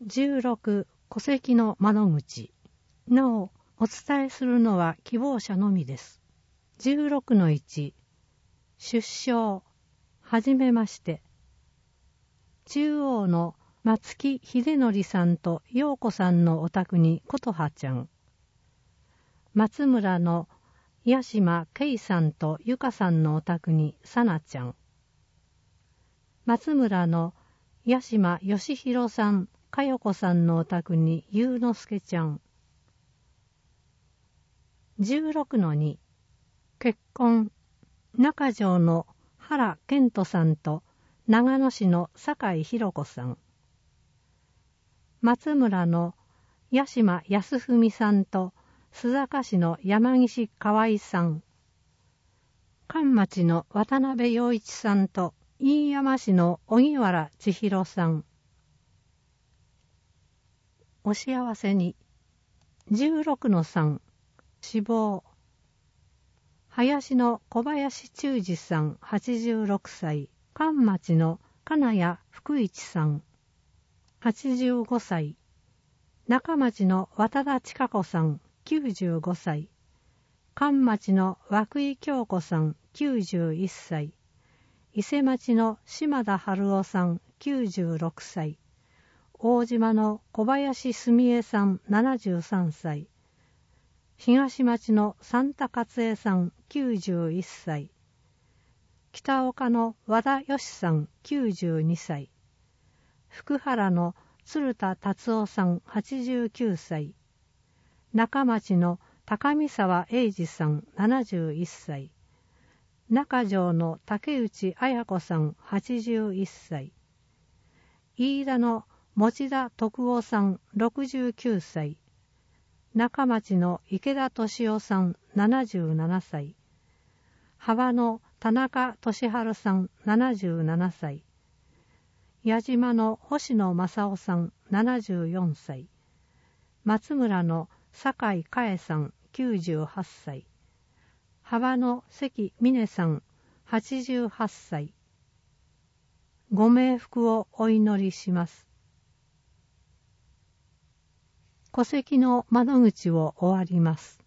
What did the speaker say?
16戸籍の窓口。なお、お伝えするのは希望者のみです。16-1 出生はじめまして。中央の松木秀則さんと陽子さんのお宅に琴葉ちゃん。松村の八島圭さんとゆかさんのお宅にさなちゃん。松村の八島義弘さん、かよこさんのお宅にゆうのすけちゃん。16-2 結婚。中条の原健人さんと長野市の酒井弘子さん。松村の八島康文さんと須坂市の山岸河合さん。関町の渡辺陽一さんと飯山市の荻原千尋さん。お幸せに。16-3死亡。林の小林忠二さん86歳、関町の金谷福一さん85歳、中町の渡田千佳子さん95歳、関町の涌井京子さん91歳、伊勢町の島田春夫さん96歳、大島の小林澄江さん73歳、東町の三田勝恵さん91歳、北岡の和田義さん92歳、福原の鶴田達夫さん89歳、中町の高見沢英二さん71歳、中条の竹内綾子さん81歳、飯田の持田徳夫さん69歳、中町の池田敏夫さん77歳、幅の田中俊治さん77歳、矢島の星野正夫さん74歳、松村の酒井佳恵さん98歳、幅の関峰さん88歳。ご冥福をお祈りします。戸籍の窓口を終わります。